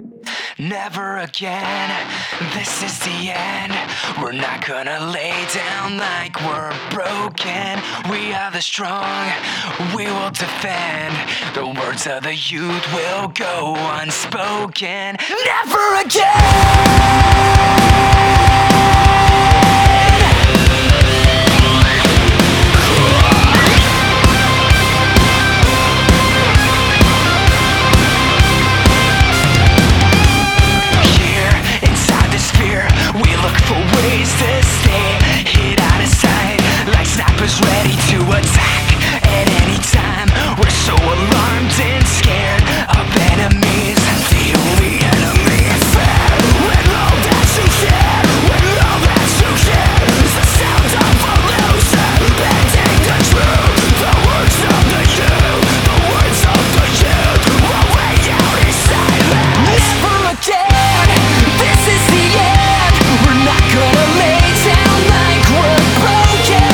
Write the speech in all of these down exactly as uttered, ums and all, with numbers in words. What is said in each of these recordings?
Never again, this is the end. We're not gonna lay down like we're broken. We are the strong, we will defend. The words of the youth will go unspoken. Never again! Ready to attack at any time. We're so alarmed and scared of enemies. The only enemy is fear. With all that you share, with all that you share, is the sound of illusion. Bending the truth, the words of the youth, the words of the youth will way out in silence. Never again, this is the end. We're not gonna lay down like we're broken.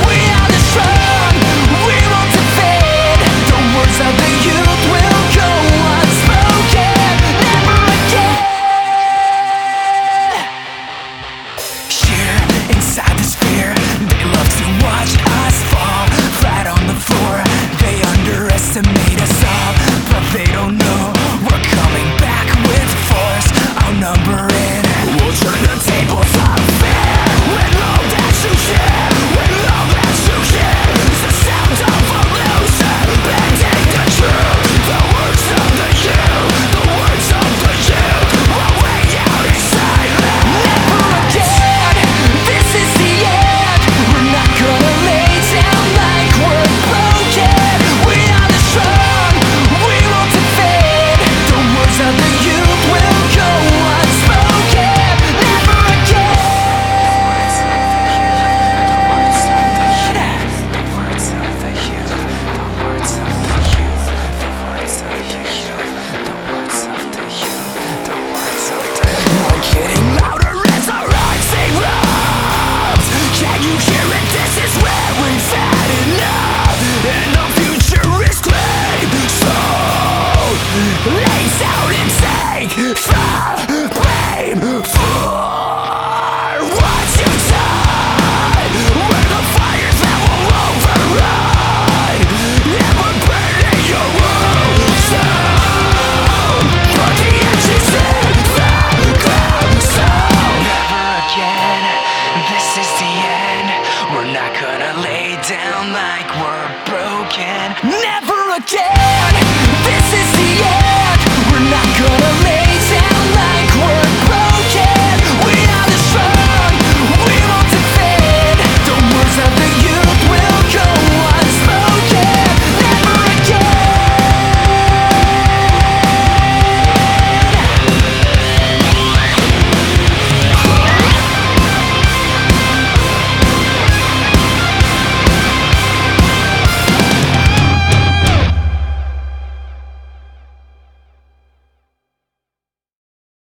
Underestimate us all, but they don't know we're coming back with force. Outnumbering, we'll turn the tables on fair. With all that you share, with all that you share, is the sound of illusion. Bending the truth, the words of the youth, the words of the youth will way out in silence. Never again, this is the end. We're not gonna lay down like we're broken. Lays out and take from blame.